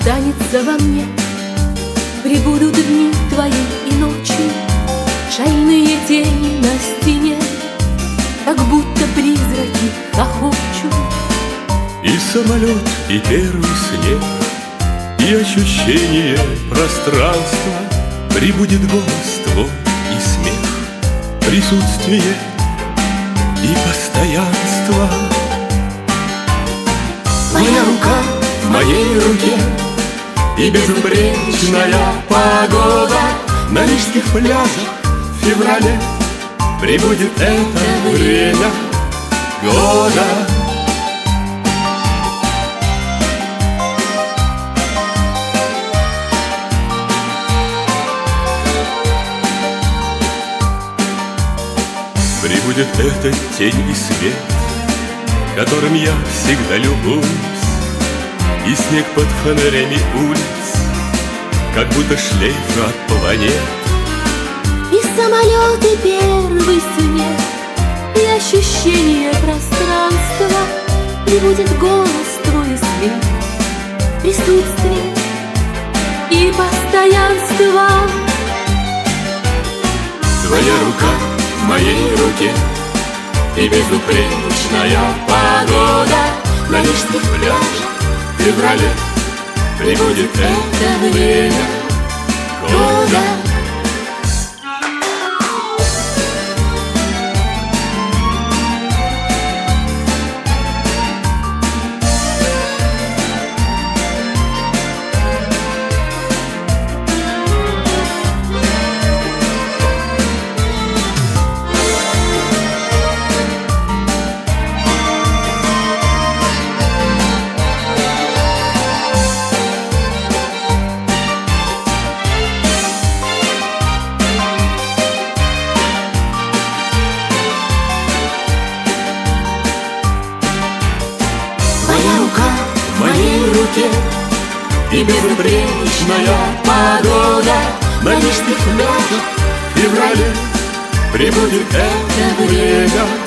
останется во мне. Прибудут дни твои и ночи, шальные тени на стене, как будто призраки хохочут. И самолет, и первый снег, и ощущение пространства. Прибудет голос твой и смех, присутствие и постоянство. Твоя рука в моей руке, и безупречная погода. На рижских пляжах в феврале прибудет это время года. Прибудет этот тень и свет, которым я всегда любуюсь, и снег под фонарями улиц, как будто шлейф от планет. И самолет, и первый снег, и ощущение пространства. Прибудет голос твой и смех, присутствие и постоянство. Твоя рука в моей руке, и безупречная погода. На рижских пляжах в феврале прибудет это время года. Твоя рука в моей руке, и безупречная погода. На рижских пляжах в феврале прибудет это время